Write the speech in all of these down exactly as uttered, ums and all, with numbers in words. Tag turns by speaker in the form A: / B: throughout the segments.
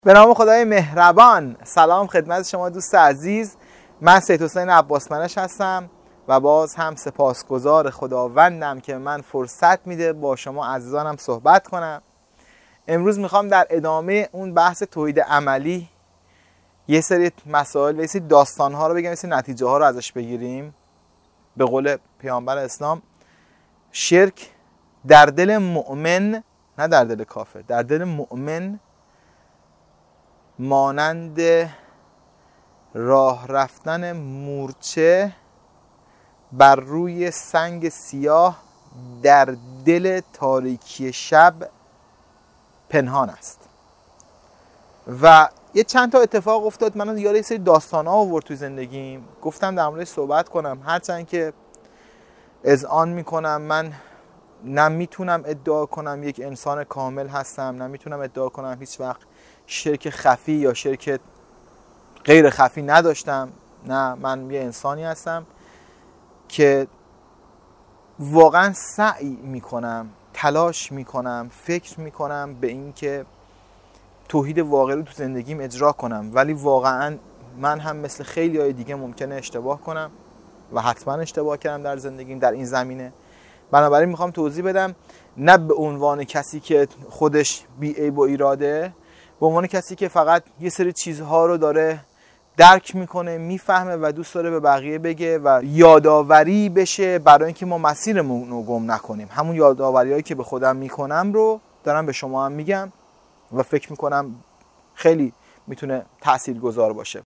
A: به نام خدای مهربان. سلام خدمت شما دوست عزیز. من سید حسین عباس منش هستم و باز هم سپاسگزار خداوندم که من فرصت میده با شما عزیزانم صحبت کنم. امروز میخوام در ادامه اون بحث توحید عملی یه سری مسائل و یه سری داستان‌ها رو بگم، یه سری نتیجه ها رو ازش بگیریم. به قول پیامبر اسلام شرک در دل مؤمن، نه در دل کافر، در دل مؤمن مانند راه رفتن مورچه بر روی سنگ سیاه در دل تاریکی شب پنهان است. و یه چند تا اتفاق افتاد، من یاد یه سری داستانا آورد توی زندگیم، گفتم در موردش صحبت کنم. هرچند که اذعان میکنم من نه میتونم ادعا کنم یک انسان کامل هستم، نه میتونم ادعا کنم هیچ وقت شرک خفی یا شرک غیر خفی نداشتم. نه، من یه انسانی هستم که واقعا سعی میکنم، تلاش میکنم، فکر میکنم به این که توحید واقعی رو تو زندگیم اجرا کنم، ولی واقعا من هم مثل خیلی های دیگه ممکنه اشتباه کنم و حتما اشتباه کردم در زندگیم در این زمینه. بنابراین میخوام توضیح بدم، نه به عنوان کسی که خودش بی عیب و ایراده، به عنوان کسی که فقط یه سری چیزها رو داره درک میکنه، میفهمه و دوست داره به بقیه بگه و یادآوری بشه برای اینکه ما مسیرمون رو گم نکنیم. همون یادآوریایی که به خودم میکنم رو دارم به شما هم میگم و فکر میکنم خیلی میتونه تاثیرگذار باشه.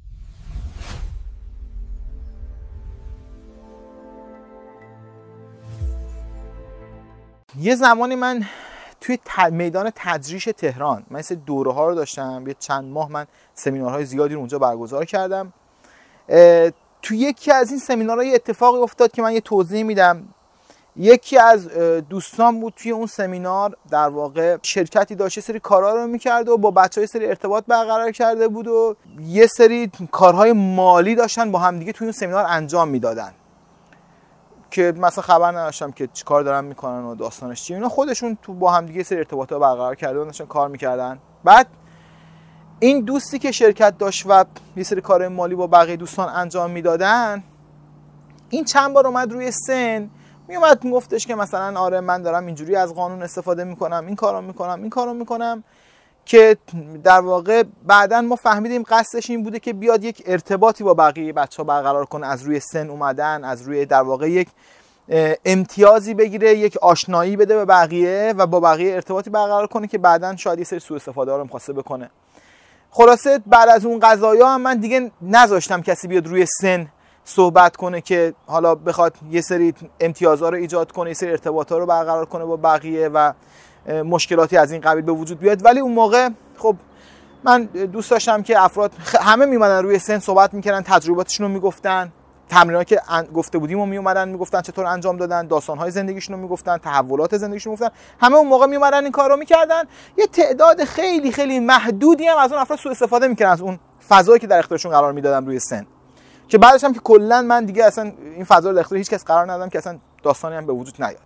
A: یه زمانی من توی میدان تدریس تهران، من سه دوره ها رو داشتم، یه چند ماه من سمینارهای زیادی رو اونجا برگزار کردم. توی یکی از این سمینارها یه اتفاقی افتاد که من یه توضیح میدم. یکی از دوستان بود توی اون سمینار، در واقع شرکتی داشت، یه سری کارها رو میکرد و با بچه‌ها یه سری ارتباط برقرار کرده بود و یه سری کارهای مالی داشتن با هم دیگه توی اون سمینار انجام میدادن که مثلا خبر نداشتم که چی کار دارن میکنن و داستانش چیه. اینا خودشون تو با هم دیگه سری ارتباطات برقرار کرده بودن، کار میکردن. بعد این دوستی که شرکت داشت و یه سری کار مالی با بقیه دوستان انجام میدادن، این چند بار اومد روی سن میومد میگفتش که مثلا آره من دارم اینجوری از قانون استفاده میکنم، این کارو میکنم، این کارو میکنم، که در واقع بعدن ما فهمیدیم قصدش این بوده که بیاد یک ارتباطی با بقیه بچه‌ها برقرار کنه، از روی سن اومدن، از روی در واقع یک امتیازی بگیره، یک آشنایی بده به بقیه و با بقیه ارتباطی برقرار کنه که بعدن شاید یه سری سوء استفاده ها رو می‌خواسته بکنه. خلاصه بعد از اون قضایا هم من دیگه نذاشتم کسی بیاد روی سن صحبت کنه که حالا بخواد یه سری امتیازها رو ایجاد کنه، یه سری ارتباطات رو برقرار کنه با بقیه و مشکلاتی از این قبیل به وجود بیاد. ولی اون موقع خب من دوست داشتم که افراد همه میومدن روی سن صحبت میکردن، تجرباتشون رو میگفتن، تمرینایی که گفته بودیم و میومدن میگفتن چطور انجام دادن، داستانهای زندگیشون رو میگفتن، تحولات زندگیشون میگفتن. همه اون موقع میومدن این کارو میکردن. یه تعداد خیلی خیلی محدودی هم از اون افراد سوء استفاده میکردن از اون فضایی که در اختیارشون قرار میدادم روی سن، که بعدش هم که کلا من دیگه اصلا این فضا رو در اختیار هیچ کس قرار ندادم که اصلا داستانی هم به وجود نیاد.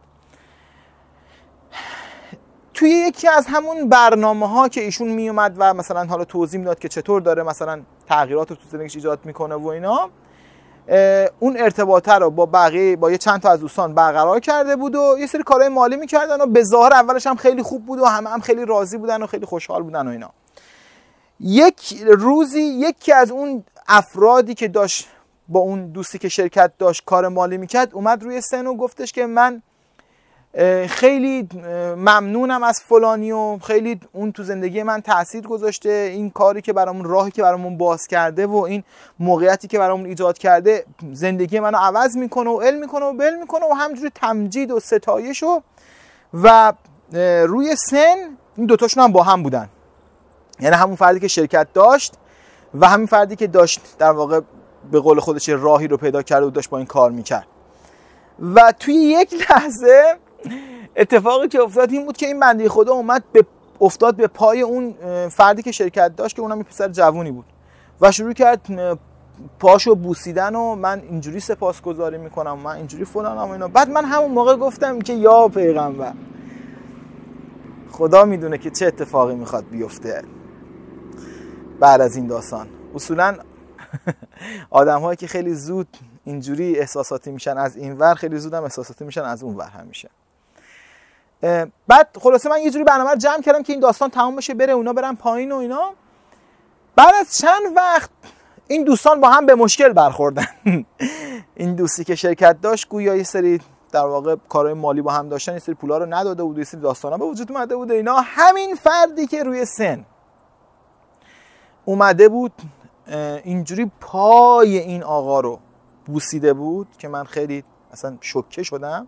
A: توی یکی از همون برنامه‌ها که ایشون میومد و مثلا حالا توضیح میداد که چطور داره مثلا تغییرات رو تو زندگیش ایجاد میکنه و اینا، اون ارتباطه رو با بقیه با یه چند تا از دوستان برقرار کرده بود و یه سری کارهای مالی میکردن و به ظاهر اولش هم خیلی خوب بود و همه هم خیلی راضی بودن و خیلی خوشحال بودن و اینا. یک روزی یکی از اون افرادی که داشت با اون دوستی که شرکت داشت کار مالی میکرد اومد روی سن و گفتش که من خیلی ممنونم از فلانی و خیلی اون تو زندگی من تأثیر گذاشته، این کاری که برامون، راهی که برامون باز کرده و این موقعیتی که برامون ایجاد کرده زندگی منو عوض میکنه و علم میکنه و بل میکنه و همجوری تمجید و ستایش و و روی سن این دوتاشون هم با هم بودن، یعنی همون فردی که شرکت داشت و همین فردی که داشت در واقع به قول خودش راهی رو پیدا کرده و داشت با این کار میکرد. و توی یک لحظه اتفاقی که افتاد این بود که این بنده خدا اومد به افتاد به پای اون فردی که شرکت داشت که اونم یه پسر جوونی بود و شروع کرد پاشو بوسیدن و من اینجوری سپاسگزاری میکنم، من اینجوری فلانم و اینا. بعد من همون موقع گفتم که یا پیغمبر، خدا میدونه که چه اتفاقی میخواد بیفته. بعد از این داستان. اصولا آدم هایی که خیلی زود اینجوری احساساتی میشن از این ور، خیلی زود هم احساساتی میشن از اون ور همیشه. بعد خلاصه من یه جوری برنامه رو جمع کردم که این داستان تمام بشه، بره اونا برن پایین و اینا. بعد از چند وقت این دوستان با هم به مشکل برخوردن. این دوستی که شرکت داشت گویا یه سری در واقع کارهای مالی با هم داشتن، یه سری پولا رو نداده بود، یه سری داستانا به وجود اومده بود اینا. همین فردی که روی سن اومده بود اینجوری پای این آقا رو بوسیده بود که من خیلی اصلا شوکه شدم.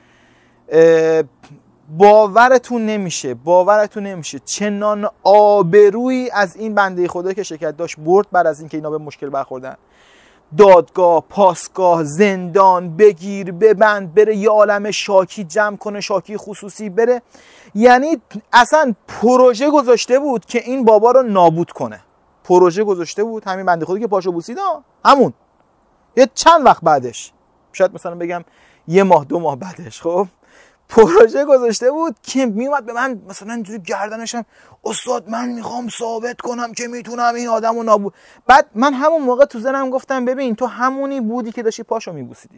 A: باورتون نمیشه باورتون نمیشه چنان آبرویی از این بنده خدا که شرکت داشت برد بعد از اینکه اینا به مشکل برخوردن. دادگاه، پاسگاه، زندان، بگیر ببند، بره یه عالم شاکی جمع کنه، شاکی خصوصی بره. یعنی اصلا پروژه گذاشته بود که این بابا رو نابود کنه. پروژه گذاشته بود. همین بنده خدا که پاشو بوسید همون یه چند وقت بعدش، شاید مثلا بگم یه ماه دو ماه بعدش، خب پروژه گذاشته بود که میومد به من مثلا اینجوری گردنشم، استاد من میخوام ثابت کنم که میتونم این آدمو نابود. بعد من همون موقع تو ذهنم گفتم ببین تو همونی بودی که داشتی پاشو میبوسیدی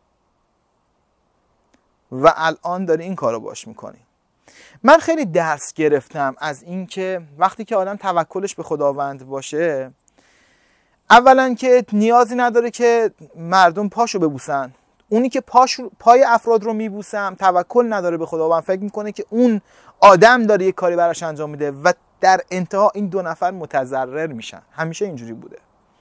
A: و الان داری این کارو باش میکنی. من خیلی درس گرفتم از این که وقتی که آدم توکلش به خداوند باشه، اولا که نیازی نداره که مردم پاشو ببوسن. اونی که پاش پای افراد رو میبوسم توکل نداره به خداوند، فکر میکنه که اون آدم داره یه کاری براش انجام میده و در انتها این دو نفر متضرر میشن. همیشه اینجوری بوده.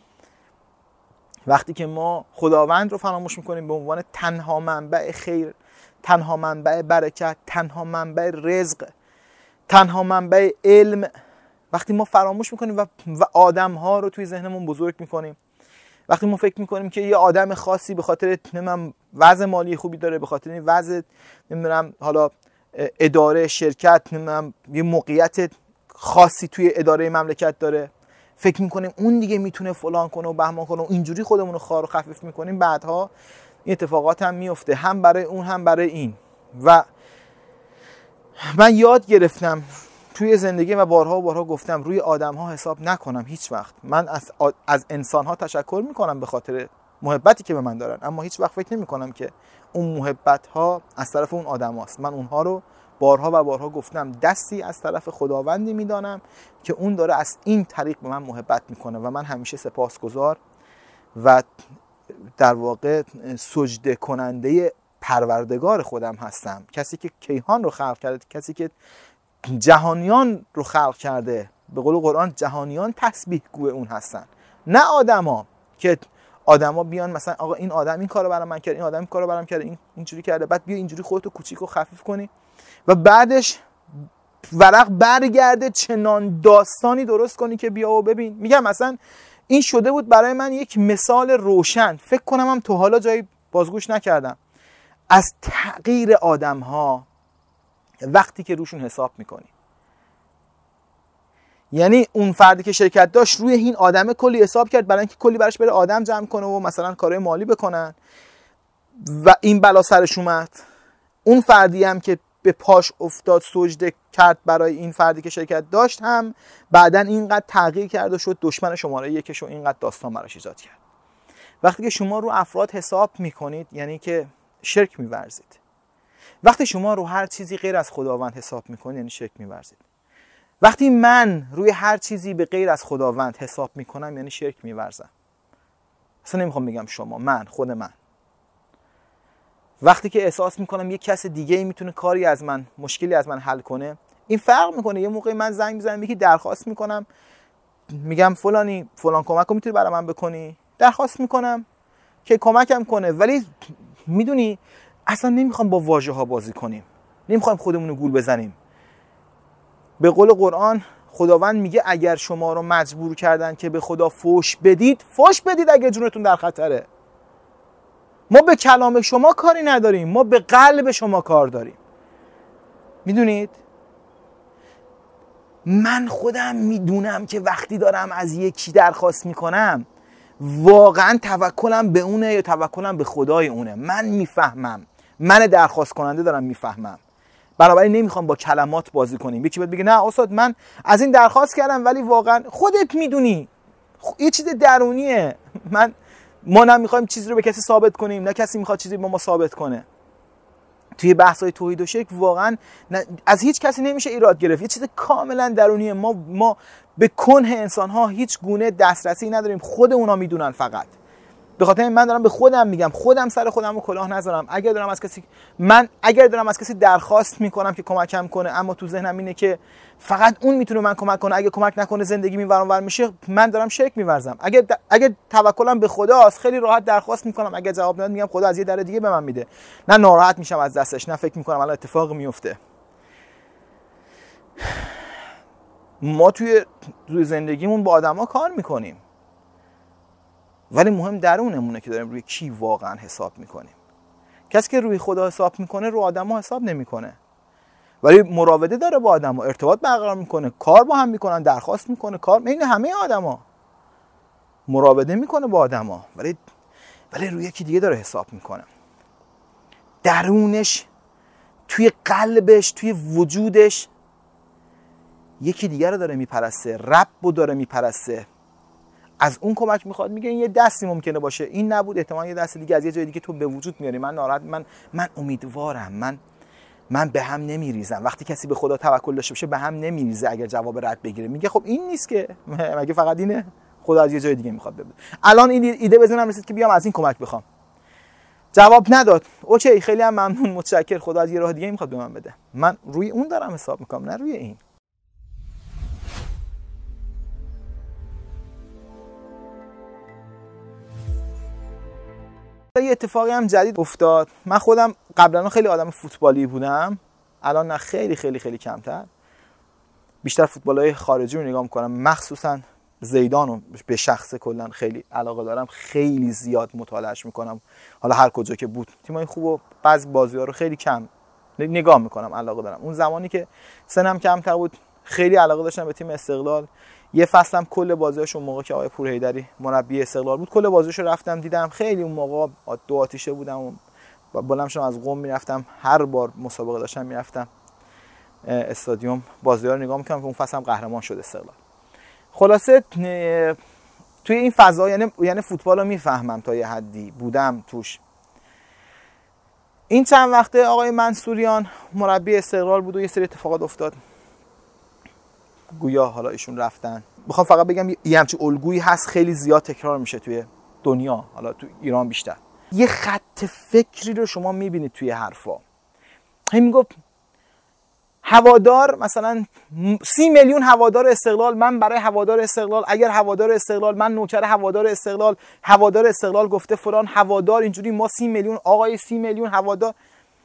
A: وقتی که ما خداوند رو فراموش میکنیم به عنوان تنها منبع خیر، تنها منبع برکت، تنها منبع رزق، تنها منبع علم، وقتی ما فراموش میکنیم و, و آدم ها رو توی ذهنمون بزرگ میکنیم، وقتی ما فکر میکنیم که یه آدم خاصی به خاطر نمیدونم وضع مالی خوبی داره، به خاطر این وضع نمیدونم حالا اداره شرکت نمیدونم یه موقعیت خاصی توی اداره مملکت داره، فکر میکنیم اون دیگه میتونه فلان کنه و بهمان کنه و اینجوری خودمون رو خار و خفیف میکنیم، بعدها این اتفاقات هم میفته، هم برای اون هم برای این. و من یاد گرفتم توی زندگی و بارها و بارها گفتم روی آدم ها حساب نکنم هیچ وقت. من از, از انسان ها تشکر میکنم به خاطر محبتی که به من دارن، اما هیچ وقت فکر نمی کنم که اون محبت ها از طرف اون آدم هاست. من اونها رو بارها و بارها گفتم دستی از طرف خداوندی میدانم که اون داره از این طریق به من محبت میکنه و من همیشه سپاسگزار و در واقع سجده کننده پروردگار خودم هستم. کسی که کیهان رو خلق کرده، کسی که جهانیان رو خلق کرده. به قول قرآن جهانیان تسبیح گوی اون هستن، نه آدما که آدما بیان مثلا آقا این آدم این کارو برام من کرد، این آدم این کارو برام کرد، این اینجوری کرده، بعد بیا اینجوری خودتو کوچیک و خفیف کنی و بعدش ورق برگرده چنان داستانی درست کنی که بیا و ببین. میگم مثلا این شده بود برای من یک مثال روشن، فکر کنم هم تو حالا جایی بازگوش نکردم، از تغییر آدم ها وقتی که روشون حساب میکنی. یعنی اون فردی که شرکت داشت روی این آدم کلی حساب کرد برای اینکه کلی براش بره آدم جمع کنه و مثلا کارهای مالی بکنن و این بلا سرش اومد. اون فردی هم که به پاش افتاد سجده کرد برای این فردی که شرکت داشت هم بعدن اینقدر تغییر کرد و شد دشمن شماره یکش و اینقدر داستان براش ایجاد کرد. وقتی که شما رو افراد حساب میکنید یعنی که شرک می‌ورزید. وقتی شما رو هر چیزی غیر از خداوند حساب میکنید یعنی شرک می‌ورزید. وقتی من روی هر چیزی به غیر از خداوند حساب میکنم یعنی شرک می‌ورزم. اصلا نمیخوام بگم شما، من خود من. وقتی که احساس میکنم یک کس دیگه ای میتونه کاری از من، مشکلی از من حل کنه، این فرق میکنه. یه موقع من زنگ میزنم یکی درخواست میکنم، میگم فلانی فلان کمک رو میتونی برای من بکنی، درخواست میکنم که کمکم کنه، ولی میدونی اصلا نمیخوام با واژه ها بازی کنیم، نمیخوایم خودمون رو گول بزنیم. به قول قرآن خداوند میگه اگر شما رو مجبور کردن که به خدا فوش بدید، فوش بدید اگه جونتون در خطره. ما به کلام شما کاری نداریم، ما به قلب شما کار داریم. میدونید من خودم میدونم که وقتی دارم از یکی درخواست میکنم واقعا توکلم به اونه یا توکلم به خدای اونه. من میفهمم، من درخواست کننده دارم میفهمم. بنابراین نمیخوام با کلمات بازی کنیم. یکی بهت بگه نه استاد من از این درخواست کردم ولی واقعا خودت میدونی یه چیز درونیه، من ما نمیخوایم چیزی رو به کسی ثابت کنیم، نه کسی میخواد چیزی به ما ثابت کنه. توی بحث‌های توحید و شرک واقعا از هیچ کسی نمیشه ایراد گرفت، یه چیز کاملا درونیه. ما ما به کنه انسان‌ها هیچ گونه دسترسی نداریم، خود اونا میدونن. فقط به خاطر من دارم به خودم میگم، خودم سر خودم رو کلاه نذارم. اگر دارم از کسی من اگر دارم از کسی درخواست میکنم که کمکم کنه، اما تو ذهنم اینه که فقط اون میتونه من کمک کنه، اگه کمک نکنه زندگی این ور اون ور میشه، من دارم شرک میورزم. اگر اگر توکلم به خداست خیلی راحت درخواست میکنم، اگر جواب نمیاد میگم خدا از یه در دیگه به من میده، نه ناراحت میشم از دستش، نه فکر میکنم الان اتفاقی میفته. ما توی توی زندگیمون با آدما کار میکنیم، ولی مهم درونمونه که داریم روی کی واقعا حساب میکنیم. کسی که روی خدا حساب میکنه رو آدما حساب نمیکنه، ولی مراوده داره با آدما، ارتباط برقرار میکنه، کار با هم میکنن، درخواست میکنه، کار بین همه آدما مراوده میکنه با آدما، ولی ولی روی یکی دیگه داره حساب میکنه. درونش، توی قلبش، توی وجودش یکی دیگه رو داره میپرسته، رب رو داره میپرسته، از اون کمک میخواد. میگه این یه دستی ممکنه باشه، این نبود احتمال یه دست دیگه از یه جای دیگه تو به وجود میاری. من ناراحت من من امیدوارم، من من به هم نمیریزم. وقتی کسی به خدا توکل داشته باشه به هم نمیریزه اگر جواب رد بگیره. میگه خب این نیست که مگه فقط اینه، خدا از یه جای دیگه میخواد بده. الان این ایده بزنم رسید که بیام از این کمک بخوام، جواب نداد، اوکی خیلی هم ممنون متشکر، خدا از یه راه دیگه میخواد به من بده. من روی اون دارم حساب میکنم، نه روی این. یه اتفاقی هم جدید افتاد. من خودم قبلا خیلی آدم فوتبالی بودم، الان نه، خیلی خیلی خیلی کمتر. بیشتر فوتبال‌های خارجی رو نگاه می‌کنم، مخصوصا زیدان رو به شخص کلا خیلی علاقه دارم، خیلی زیاد مطالعهش می‌کنم. حالا هر کجا که بود تیمای خوب و بعضی بازی‌ها رو خیلی کم نگاه می‌کنم، علاقه دارم. اون زمانی که سنم کمتر بود خیلی علاقه داشتم به تیم استقلال. یه فصلم کل بازیاشو اون موقع که آقای پورحیدری مربی استقلال بود کل بازیاشو رفتم دیدم. خیلی اون موقع دو آتیشه بودم و بلند شدم از قم میرفتم، هر بار مسابقه داشتم میرفتم استادیوم بازی‌ها رو نگاه می‌کردم که اون فصل هم قهرمان شد استقلال. خلاصه توی این فضا یعنی یعنی فوتبال رو میفهمم تا یه حدی، بودم توش. این چند وقته آقای منصوریان مربی استقلال بود و یه سری اتفاقات افتاد، گویا حالا ایشون رفتن. میخوام فقط بگم یه همچین الگویی هست خیلی زیاد تکرار میشه توی دنیا، حالا تو ایران بیشتر. یه خط فکری رو شما میبینید توی حرفا. همین میگفت هوادار مثلا سی میلیون هوادار استقلال، من برای هوادار استقلال، اگر هوادار استقلال، من نوکر هوادار استقلال، هوادار استقلال گفته فلان هوادار اینجوری، ما سی میلیون آقای سی میلیون هوادار.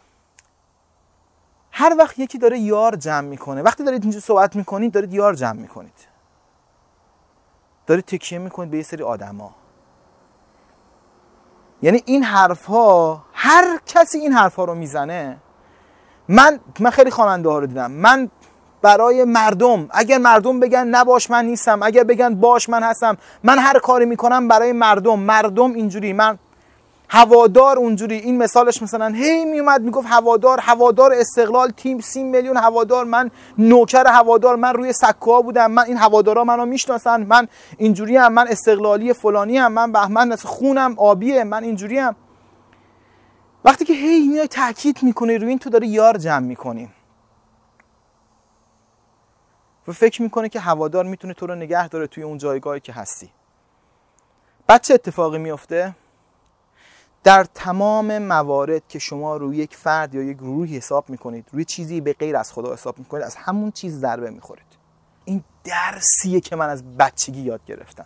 A: هر وقت یکی داره یار جمع میکنه، وقتی دارید اینجوری صحبت میکنید دارید یار جمع میکنید، دارید تکیه میکنید به یه سری آدما. یعنی این حرف ها، هر کسی این حرف ها رو میزنه. من من خیلی خواننده ها رو دیدم، من برای مردم، اگر مردم بگن نباش من نیستم، اگر بگن باش من هستم، من هر کاری میکنم برای مردم. مردم اینجوری، من هوادار اونجوری. این مثالش مثلا هی میومد میگفت هوادار هوادار استقلال تیم سی میلیون هوادار، من نوکر هوادار، من روی سکوها بودم، من این هوادارا منو میشناسن، من اینجوری ام، من استقلالی فلانی ام، من بهمن خونم آبیه، من اینجوری ام. وقتی که هی میای تاکید میکنی روی این، تو داری یار جمع میکنی و فکر میکنه که هوادار میتونه تو رو نگه داره توی اون جایگاهی که هستی. بعد چه اتفاقی میفته؟ در تمام موارد که شما روی یک فرد یا یک گروهی حساب میکنید، روی چیزی به غیر از خدا حساب میکنید، از همون چیز ضربه میخورید. این درسیه که من از بچگی یاد گرفتم.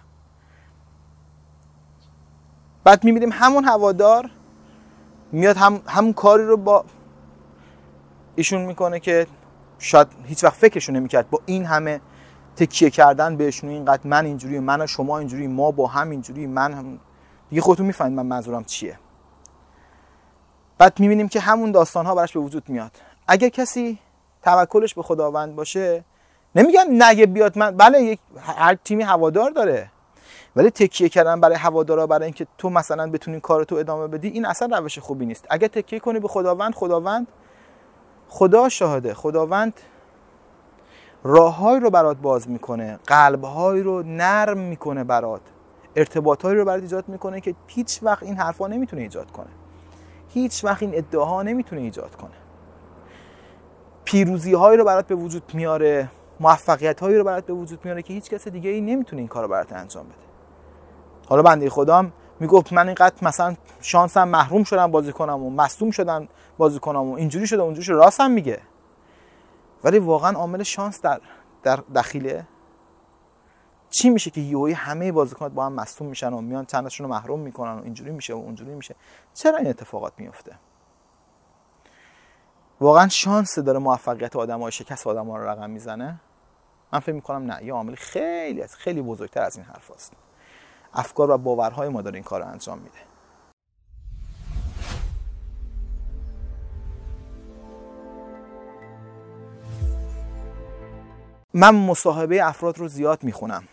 A: بعد میبینیم همون هوادار میاد هم همون کاری رو با ایشون میکنه که شاید هیچ وقت فکرشو نمیکرد. با این همه تکیه کردن بهشون، اینقدر من اینجوری، من و شما اینجوری، ما با هم اینجوری، من هم دیگه خودتون میفهمید من منظورم چیه. بعد میبینیم که همون داستان‌ها براش به وجود میاد. اگر کسی توکلش به خداوند باشه، نمیگم نگه بیاد من، بله یک هر تیمی هوادار داره، ولی تکیه کردن برای هوادارا برای اینکه تو مثلا بتونی کارتو ادامه بدی، این اصلا روش خوبی نیست. اگر تکیه کنی به خداوند، خداوند خدا شاهده، خداوند راههایی رو برات باز میکنه، قلبهایی رو نرم میکنه برات، ارتباطهایی رو برات ایجاد میکنه که هیچ وقت این حرفا نمیتونه ایجاد کنه، هیچ وقت این ادعاها نمیتونه ایجاد کنه. پیروزی‌هایی رو برات به وجود میاره، موفقیت‌هایی رو برات به وجود میاره که هیچ کس دیگه ای نمیتونه این کارو برات انجام بده. حالا بنده خدام میگفت من اینقدر مثلا شانسم محروم شدم بازی کنم و مصدوم شدم بازی کنم و اینجوری شده اونجوری شده، راستم میگه. ولی واقعا عامل شانس در در دخیله. چی میشه که یهویی همه بازیکنات با هم مصدوم میشن و میان چندشون رو محروم میکنن و اینجوری میشه و اونجوری میشه؟ چرا این اتفاقات میفته؟ واقعا شانس داره موفقیت آدم‌ها شکست آدم‌ها رو رقم میزنه؟ من فکر میکنم نه، یه عامل خیلی از خیلی بزرگتر از این حرفاست. افکار و باورهای ما داره این کارو انجام میده. من مصاحبه افراد رو زیاد میخونم.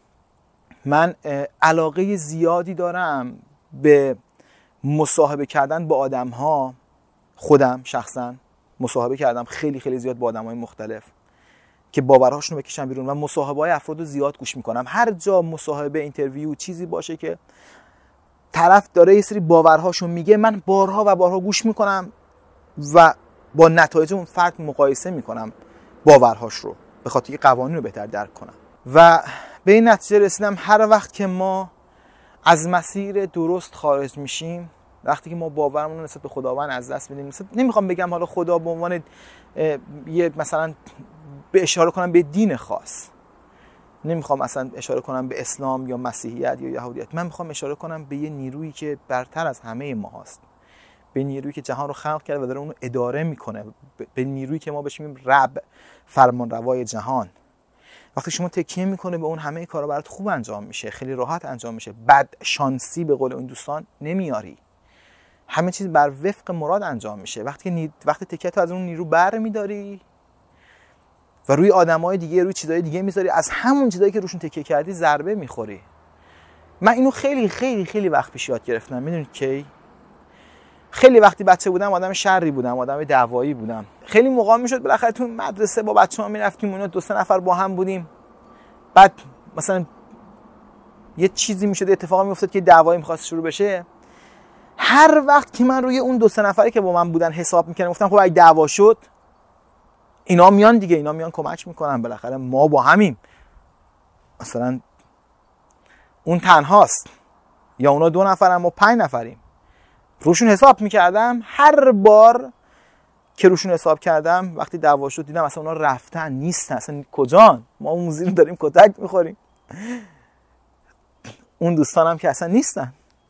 A: من علاقه زیادی دارم به مصاحبه کردن با آدم‌ها. خودم شخصا مصاحبه کردم خیلی خیلی زیاد با آدم‌های مختلف که باورهاشون رو بکشم بیرون و مصاحبه‌های افراد رو زیاد گوش میکنم. هر جا مصاحبه، اینترویو، چیزی باشه که طرف داره یه سری باورهاشون میگه، من بارها و بارها گوش میکنم و با نتایج اون فرد مقایسه میکنم باورهاش رو، به خاطر اینکه قوانین رو بهتر درک کنم. و به این نتیجه رسیدم هر وقت که ما از مسیر درست خارج میشیم، وقتی که ما باورمون رو نسبت به خداوند از دست میدیم، نمیخوام بگم حالا خدا به عنوان یه مثلا به اشاره کنم به دین خاص، نمیخوام اصلا اشاره کنم به اسلام یا مسیحیت یا یهودیت، من میخوام اشاره کنم به یه نیرویی که برتر از همه ما هست، به نیرویی که جهان رو خلق کرده و داره اون رو اداره میکنه، به نیرویی که ما بهش میگیم رب، فرمانروای جهان. وقتی شما تکیه میکنه به اون، همه کارا برات خوب انجام میشه، خیلی راحت انجام میشه، بد شانسی به قول این دوستان نمیاری، همه چیز بر وفق مراد انجام میشه. وقتی نی... وقتی تکیه‌تو از اون نیرو بر میداری و روی آدمای دیگه، روی چیزای دیگه میذاری، از همون چیزایی که روشون تکیه کردی ضربه میخوری. من اینو خیلی خیلی خیلی وقت پیش یاد گرفتم. میدونید کی؟ خیلی وقتی بچه بودم آدم شری بودم، آدم دعوایی بودم. خیلی موقع میشد بالاخره تو مدرسه با بچه‌ها میرفتیم، اونا دو سه نفر با هم بودیم، بعد مثلا یه چیزی میشد، اتفاقی میافتاد که دعوایی میخواست شروع بشه. هر وقت که من روی اون دو سه نفری که با من بودن حساب میکردم، گفتم خب اگه دعوا شد اینا میان دیگه، اینا میان کمک میکنن، بالاخره ما با همیم، مثلا اون تنهاست یا اونا دو نفرن ما پنج نفریم. روشون حساب میکردم. هر بار که روشون حساب کردم وقتی دعوا شد دیدم اصلا اونا رفتن، نیستن، اصلا کجان، ما اون موزی رو داریم کتک میخوریم، اون دوستانم که اصلا نیستن.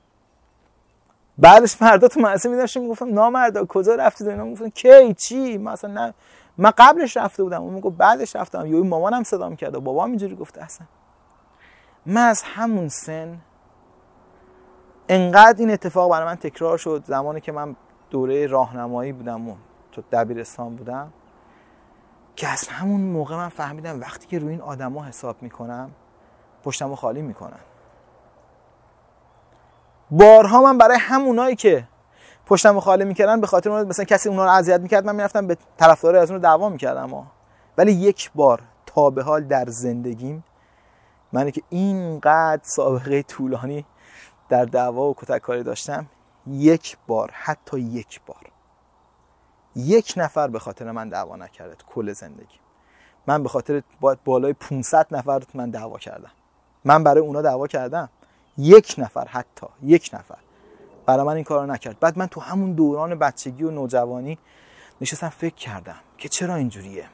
A: بعدش فردا تو مدرسه می‌داشتم میگفتم نامردا کجا رفتید؟ اینا میگفتن کی چی؟ من اصلا نه، من قبلش رفته بودم، اون میگفت بعدش رفتم. یهو مامانم صدام کرد و بابام اینجوری گفت. اصلا من از همون سن انقدر این اتفاق برای من تکرار شد، زمانی که من دوره راهنمایی بودم و تو دبیرستان بودم، که از همون موقع من فهمیدم وقتی که روی این آدما حساب میکنم پشتمو خالی میکنن. بارها من برای همونایی که پشتمو خالی میکردن، به خاطر اون مثلا کسی اونا رو اذیت میکرد، من میرفتم به طرفدارای از اون دعوا میکردم ها. ولی یک بار تا به حال در زندگیم، من که اینقدر سابقه طولانی در دعوا و کتککاری داشتم، یک بار، حتی یک بار، یک نفر به خاطر من دعوا نکرد کل زندگی. من به خاطر بالای پانصد نفر من دعوا کردم. من برای اونا دعوا کردم، یک نفر، حتی یک نفر برای من این کارو نکرد. بعد من تو همون دوران بچگی و نوجوانی نشستم فکر کردم که چرا اینجوریه.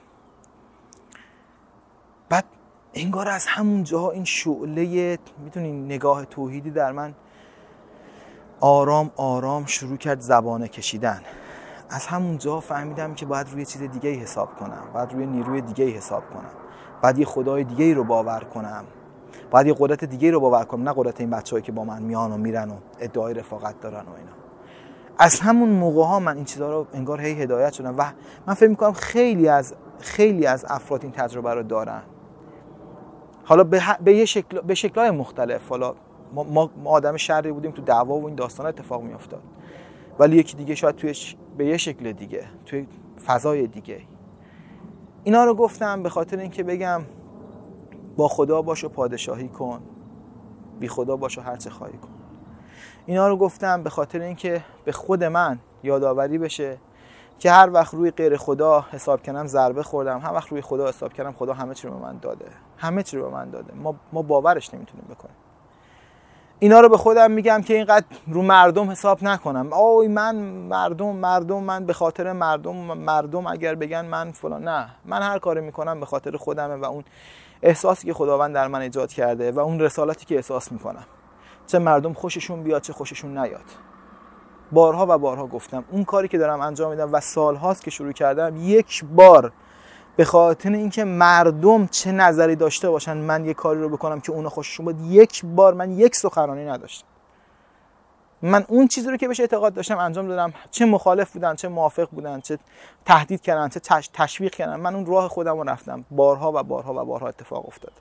A: بعد انگار از همون جاها این شعله، میدونین، نگاه توحیدی در من آرام آرام شروع کرد زبانه کشیدن. از همون جا فهمیدم که باید روی چیز دیگه حساب کنم، باید روی نیروی دیگه حساب کنم، باید یه خدای دیگه رو باور کنم، باید یه قدرت دیگه رو باور کنم، نه قدرت این بچه‌هایی که با من میان و میرن و ادعای رفاقت دارن و اینا. از همون موقع ها من این چیزا رو انگار هی هدایت شدم و من فکر می‌کنم خیلی از خیلی از افراد این تجربه رو دارن. حالا به, به یه شکل به شکل‌های مختلف. حالا ما, ما آدم شری بودیم، تو دعوا و این داستانا اتفاق میافتاد، ولی یکی دیگه شاید توی ش... به یه شکل دیگه، توی فضای دیگه. اینا رو گفتم به خاطر اینکه بگم با خدا باش و پادشاهی کن، بی خدا باش و هر چه خواهی کن. اینا رو گفتم به خاطر اینکه به خود من یادآوری بشه که هر وقت روی غیر خدا حساب کردم ضربه خوردم، هر وقت روی خدا حساب کردم خدا همه چی رو به من داده، همه چی رو به من داده. ما ما باورش نمیتونیم بکنیم. اینا رو به خودم میگم که اینقدر رو مردم حساب نکنم. اوه من مردم مردم من به خاطر مردم مردم اگر بگن من فلان، نه، من هر کاری میکنم به خاطر خودمه و اون احساسی که خداوند در من ایجاد کرده و اون رسالتی که احساس میکنم، چه مردم خوششون بیاد چه خوششون نیاد. بارها و بارها گفتم اون کاری که دارم انجام میدم و سالهاست که شروع کردم، یک بار به خاطر اینکه مردم چه نظری داشته باشن من یک کاری رو بکنم که اونا خوششون بیاد، یک بار من یک سخنرانی نداشتم. من اون چیزی رو که بهش اعتقاد داشتم انجام دادم، چه مخالف بودن چه موافق بودن، چه تهدید کردن چه تشویق کردن، من اون راه خودم رو رفتم. بارها و بارها و بارها اتفاق افتاد.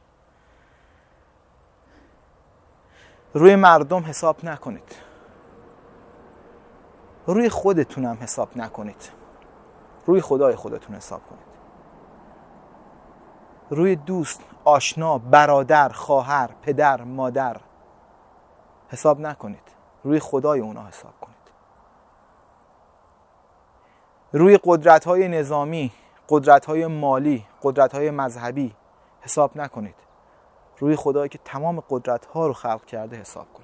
A: روی مردم حساب نکنید، روی خودتونم حساب نکنید، روی خدای خودتون حساب کنید. روی دوست، آشنا، برادر، خواهر، پدر، مادر حساب نکنید، روی خدای اونا حساب کنید. روی قدرت‌های نظامی، قدرت‌های مالی، قدرت‌های مذهبی حساب نکنید، روی خدایی که تمام قدرت‌ها رو خلق کرده حساب کنید.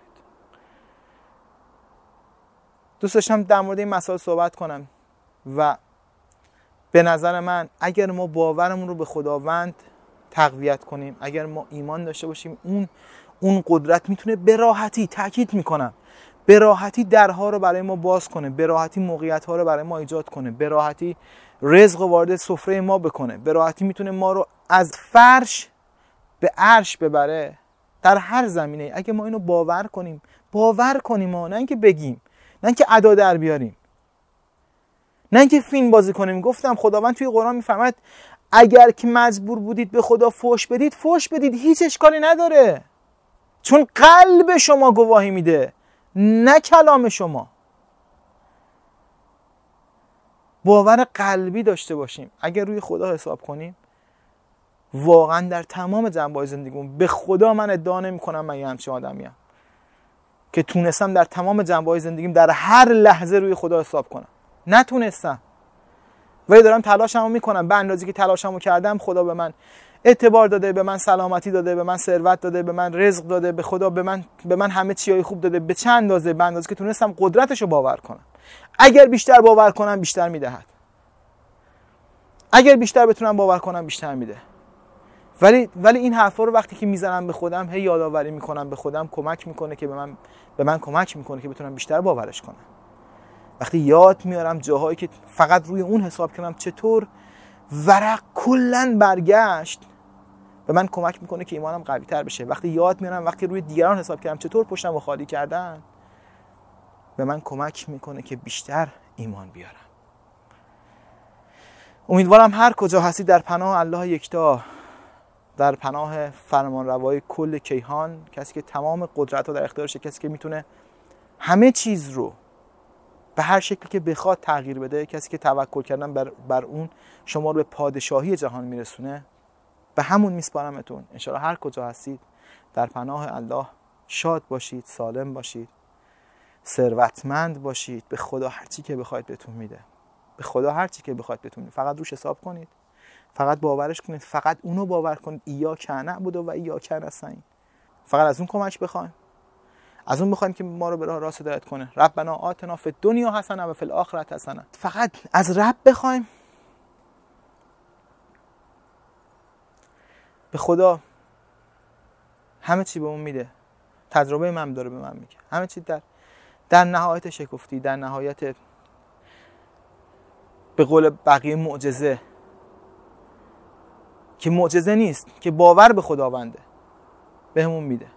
A: دوست داشتم در مورد این مسائل صحبت کنم و به نظر من اگر ما باورمون رو به خداوند تقویت کنیم، اگر ما ایمان داشته باشیم، اون اون قدرت میتونه به راحتی، تاکید میکنم، به راحتی درها رو برای ما باز کنه، به راحتی موقعیت‌ها رو برای ما ایجاد کنه، به راحتی رزق وارد سفره ما بکنه، به راحتی میتونه ما رو از فرش به عرش ببره در هر زمینه. اگه ما اینو باور کنیم، باور کنیم ها، نه اینکه بگیم، نه اینکه ادا در بیاریم، نه اینکه فیلم بازی کنیم. گفتم خداوند توی قرآن میفرماید اگر که مجبور بودید به خدا فحش بدید، فحش بدید، هیچ اشکالی نداره، چون قلب شما گواهی میده نه کلام شما. باور قلبی داشته باشیم. اگر روی خدا حساب کنیم، واقعا در تمام جنبه‌های زندگیمون، به خدا من ادعا نمی‌کنم من یه همچین آدمیم که تونستم در تمام جنبه‌های زندگیم در هر لحظه روی خدا حساب کنم. نتونستم، ولی دارم تلاشمو میکنم. به اندازی که تلاشمو کردم خدا به من اعتبار داده، به من سلامتی داده، به من ثروت داده، به من رزق داده، به خدا به من به من همه چیزای خوب داده. به چند اندازه؟ به اندازی که تونستم قدرتشو باور کنم. اگر بیشتر باور کنم بیشتر میدهد، اگر بیشتر بتونم باور کنم بیشتر میده. ولی ولی این حرفا رو وقتی که میزنم به خودم، هی یادآوری میکنم به خودم، کمک میکنه که به من به من کمک میکنه که بتونم بیشتر باورش کنم. وقتی یاد میارم جاهایی که فقط روی اون حساب کردم چطور ورق کلن برگشت، به من کمک میکنه که ایمانم قوی تر بشه. وقتی یاد میارم وقتی روی دیگران حساب کردم چطور پشتم رو خالی کردن، به من کمک میکنه که بیشتر ایمان بیارم. امیدوارم هر کجا هستی در پناه الله یکتا، در پناه فرمانروای کل کیهان، کسی که تمام قدرت‌ها در اختیارشه، کسی که میتونه همه چیز رو به هر شکلی که بخواد تغییر بده، کسی که توکل کردن بر, بر اون شما رو به پادشاهی جهان میرسونه، به همون میسپارمتون. انشاءالله هر کجا هستید در پناه الله شاد باشید، سالم باشید، ثروتمند باشید. به خدا هر چی که بخواید بهتون میده، به خدا هر چی که بخواید بهتون میده. فقط روش حساب کنید، فقط باورش کنید، فقط اونو باور کنید. ایاک نعبد و ایاک نستعین. فقط از اون کمک بخوایم، از اون بخوایم که ما رو به راه راست هدایت کنه. ربنا آتنا فی الدنیا حسنه و فی الاخره حسنه. فقط از رب بخوایم. به خدا همه چی به اون میده. تجربه من داره به من میگه همه چی در در نهایت شکفتی، در نهایت به قول بقیه معجزه، که معجزه نیست، که باور به خداونده، بهمون میده.